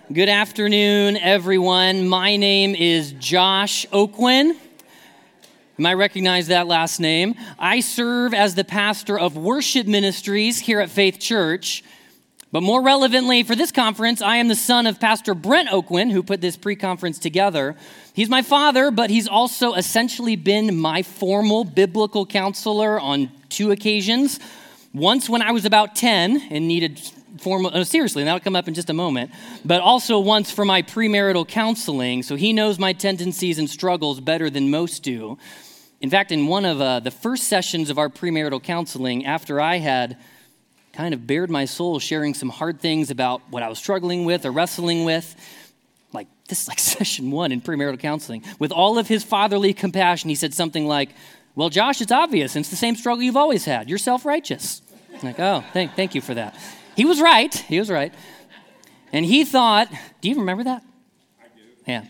Good afternoon, everyone. My name is Josh Oakwin. You might recognize that last name. I serve as the pastor of worship ministries here at Faith Church. But more relevantly for this conference, I am the son of Pastor Brent Oakwin, who put this pre-conference together. He's my father, but he's also essentially been my formal biblical counselor on 2 occasions. Once when I was about 10 and needed seriously, and that'll come up in just a moment, but also once for my premarital counseling, so he knows my tendencies and struggles better than most do. In fact, in one of the first sessions of our premarital counseling, after I had kind of bared my soul sharing some hard things about what I was struggling with or wrestling with, this is like session 1 in premarital counseling, with all of his fatherly compassion, he said something like, "Well, Josh, it's obvious, and it's the same struggle you've always had. You're self-righteous." I'm like, oh, thank you for that. He was right. And he thought, do you remember that? I do. Yeah.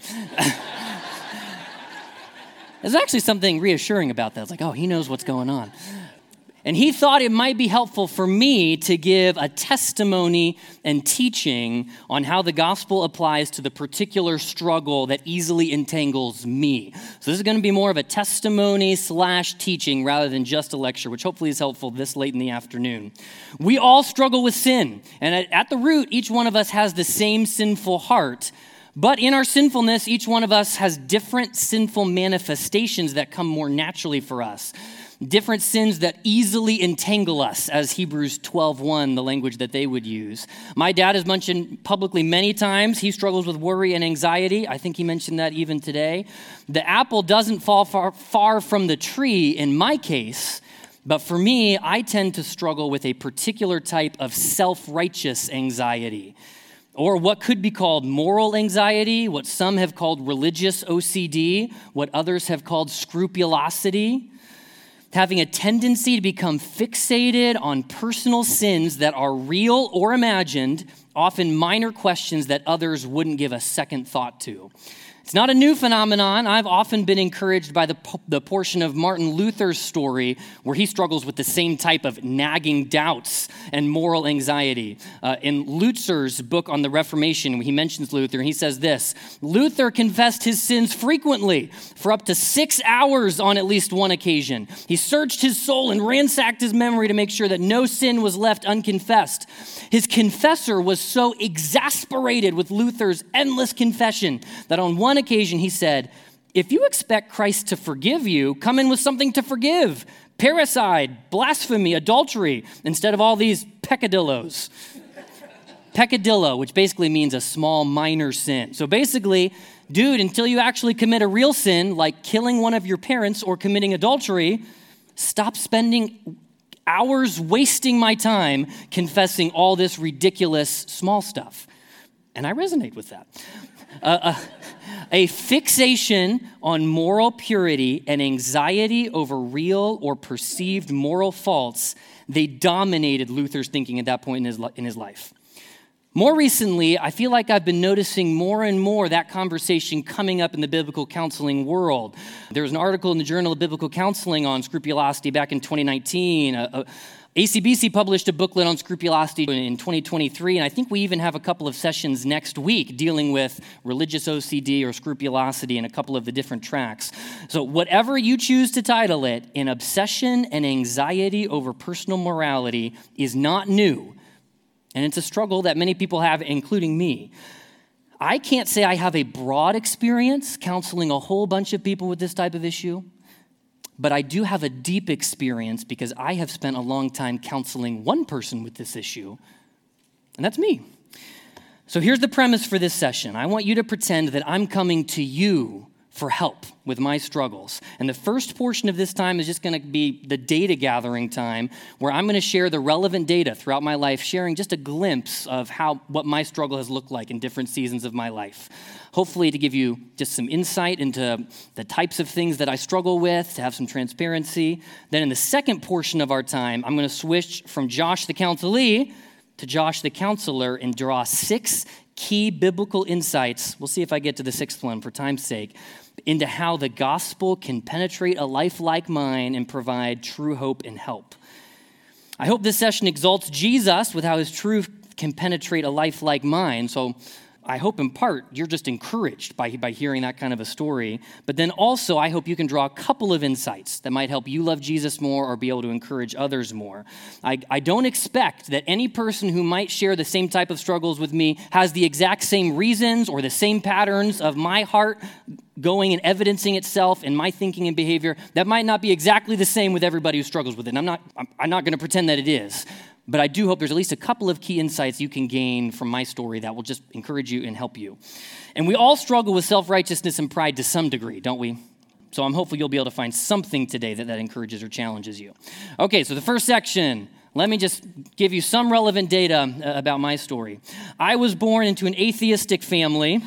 There's actually something reassuring about that. It's like, oh, he knows what's going on. And he thought it might be helpful for me to give a testimony and teaching on how the gospel applies to the particular struggle that easily entangles me. So this is going to be more of a testimony/teaching rather than just a lecture, which hopefully is helpful this late in the afternoon. We all struggle with sin. And at the root, each one of us has the same sinful heart. But in our sinfulness, each one of us has different sinful manifestations that come more naturally for us. Different sins that easily entangle us, as Hebrews 12:1, the language that they would use. My dad has mentioned publicly many times he struggles with worry and anxiety. I think he mentioned that even today. The apple doesn't fall far from the tree in my case, but for me, I tend to struggle with a particular type of self-righteous anxiety, or what could be called moral anxiety, what some have called religious OCD, what others have called scrupulosity. Having a tendency to become fixated on personal sins that are real or imagined, often minor questions that others wouldn't give a second thought to. It's not a new phenomenon. I've often been encouraged by the portion of Martin Luther's story where he struggles with the same type of nagging doubts and moral anxiety. In Lutzer's book on the Reformation, he mentions Luther, and he says this: Luther confessed his sins frequently for up to 6 hours on at least one occasion. He searched his soul and ransacked his memory to make sure that no sin was left unconfessed. His confessor was so exasperated with Luther's endless confession that on one occasion he said, "If you expect Christ to forgive you, come in with something to forgive. Parricide, blasphemy, adultery, instead of all these peccadillos." Peccadillo, which basically means a small minor sin. So basically, dude, until you actually commit a real sin, like killing one of your parents or committing adultery, stop spending hours wasting my time confessing all this ridiculous small stuff. And I resonate with that. A fixation on moral purity and anxiety over real or perceived moral faults, they dominated Luther's thinking at that point in his life. More recently, I feel like I've been noticing more and more that conversation coming up in the biblical counseling world. There was an article in the Journal of Biblical Counseling on scrupulosity back in 2019. ACBC published a booklet on scrupulosity in 2023, and I think we even have a couple of sessions next week dealing with religious OCD or scrupulosity in a couple of the different tracks. So whatever you choose to title it, an obsession and anxiety over personal morality is not new. And it's a struggle that many people have, including me. I can't say I have a broad experience counseling a whole bunch of people with this type of issue, but I do have a deep experience because I have spent a long time counseling one person with this issue, and that's me. So here's the premise for this session. I want you to pretend that I'm coming to you for help with my struggles. And the first portion of this time is just going to be the data gathering time, where I'm going to share the relevant data throughout my life, sharing just a glimpse of what my struggle has looked like in different seasons of my life. Hopefully to give you just some insight into the types of things that I struggle with, to have some transparency. Then in the second portion of our time, I'm going to switch from Josh the counselee to Josh the counselor and draw 6 key biblical insights. We'll see if I get to the 6th one for time's sake, into how the gospel can penetrate a life like mine and provide true hope and help. I hope this session exalts Jesus with how his truth can penetrate a life like mine. So I hope in part you're just encouraged by hearing that kind of a story. But then also, I hope you can draw a couple of insights that might help you love Jesus more or be able to encourage others more. I don't expect that any person who might share the same type of struggles with me has the exact same reasons or the same patterns of my heart going and evidencing itself in my thinking and behavior. That might not be exactly the same with everybody who struggles with it. And I'm not going to pretend that it is. But I do hope there's at least a couple of key insights you can gain from my story that will just encourage you and help you. And we all struggle with self-righteousness and pride to some degree, don't we? So I'm hopeful you'll be able to find something today that encourages or challenges you. Okay, so the first section, let me just give you some relevant data about my story. I was born into an atheistic family.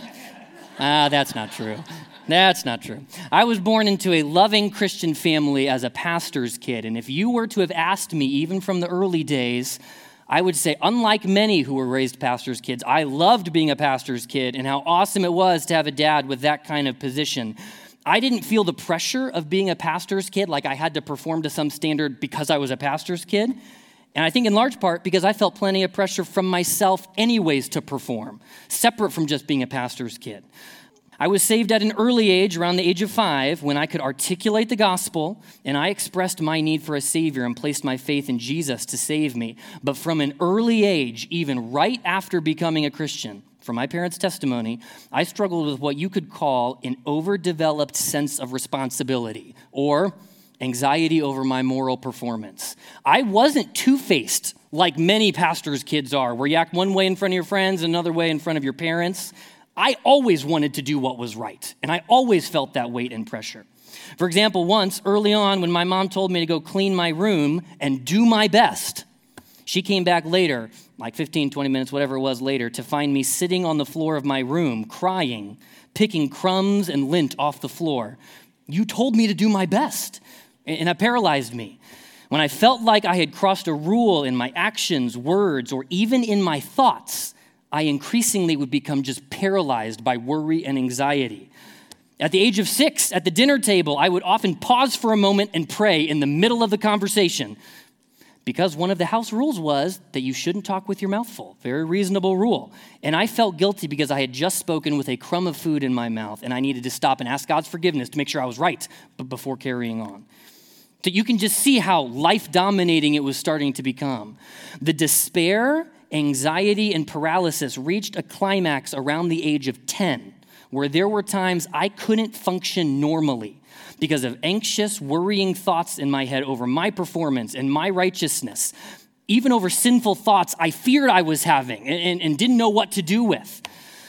That's not true. That's not true. I was born into a loving Christian family as a pastor's kid. And if you were to have asked me, even from the early days, I would say, unlike many who were raised pastors' kids, I loved being a pastor's kid and how awesome it was to have a dad with that kind of position. I didn't feel the pressure of being a pastor's kid, like I had to perform to some standard because I was a pastor's kid. And I think in large part because I felt plenty of pressure from myself anyways to perform, separate from just being a pastor's kid. I was saved at an early age, around the age of 5, when I could articulate the gospel, and I expressed my need for a Savior and placed my faith in Jesus to save me. But from an early age, even right after becoming a Christian, from my parents' testimony, I struggled with what you could call an overdeveloped sense of responsibility, or anxiety over my moral performance. I wasn't two-faced like many pastors' kids are, where you act one way in front of your friends, another way in front of your parents. I always wanted to do what was right, and I always felt that weight and pressure. For example, once early on when my mom told me to go clean my room and do my best, she came back later, like 15, 20 minutes, whatever it was later, to find me sitting on the floor of my room, crying, picking crumbs and lint off the floor. You told me to do my best, and it paralyzed me. When I felt like I had crossed a rule in my actions, words, or even in my thoughts, I increasingly would become just paralyzed by worry and anxiety. At the age of 6, at the dinner table, I would often pause for a moment and pray in the middle of the conversation because one of the house rules was that you shouldn't talk with your mouth full. Very reasonable rule. And I felt guilty because I had just spoken with a crumb of food in my mouth and I needed to stop and ask God's forgiveness to make sure I was right before carrying on. So you can just see how life-dominating it was starting to become. The despair, anxiety, and paralysis reached a climax around the age of 10, where there were times I couldn't function normally because of anxious, worrying thoughts in my head over my performance and my righteousness, even over sinful thoughts I feared I was having and didn't know what to do with.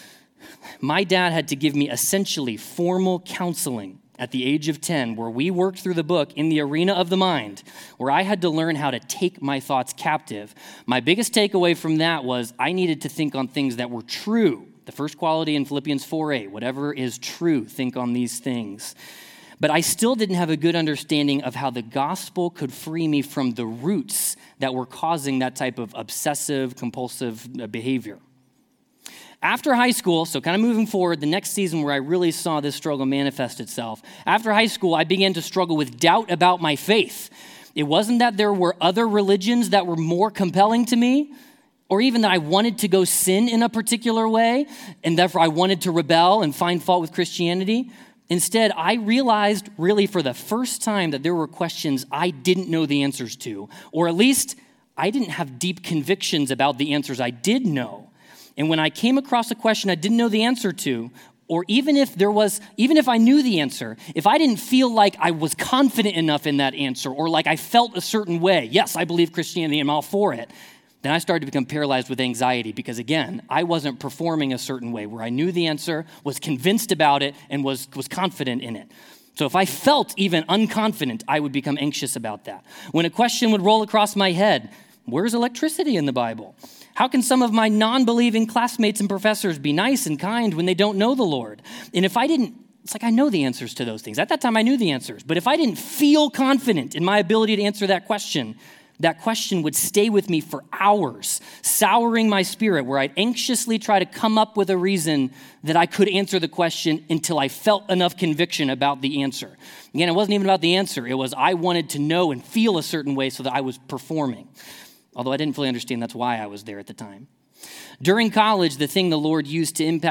My dad had to give me essentially formal counseling at the age of 10, where we worked through the book In the Arena of the Mind, where I had to learn how to take my thoughts captive. My biggest takeaway from that was I needed to think on things that were true. The first quality in Philippians 4:8, whatever is true, think on these things. But I still didn't have a good understanding of how the gospel could free me from the roots that were causing that type of obsessive, compulsive behavior. After high school, so kind of moving forward, the next season where I really saw this struggle manifest itself, after high school, I began to struggle with doubt about my faith. It wasn't that there were other religions that were more compelling to me, or even that I wanted to go sin in a particular way, and therefore I wanted to rebel and find fault with Christianity. Instead, I realized really for the first time that there were questions I didn't know the answers to, or at least I didn't have deep convictions about the answers I did know. And when I came across a question I didn't know the answer to, or even if I knew the answer, if I didn't feel like I was confident enough in that answer, or like I felt a certain way, yes, I believe Christianity, I'm all for it, then I started to become paralyzed with anxiety because, again, I wasn't performing a certain way where I knew the answer, was convinced about it, and was confident in it. So if I felt even unconfident, I would become anxious about that. When a question would roll across my head, where's electricity in the Bible? How can some of my non-believing classmates and professors be nice and kind when they don't know the Lord? And if I didn't, it's like I know the answers to those things. At that time, I knew the answers. But if I didn't feel confident in my ability to answer that question would stay with me for hours, souring my spirit, where I'd anxiously try to come up with a reason that I could answer the question until I felt enough conviction about the answer. Again, it wasn't even about the answer. It was I wanted to know and feel a certain way so that I was performing. Although I didn't fully understand that's why I was there at the time. During college, the thing the Lord used to impact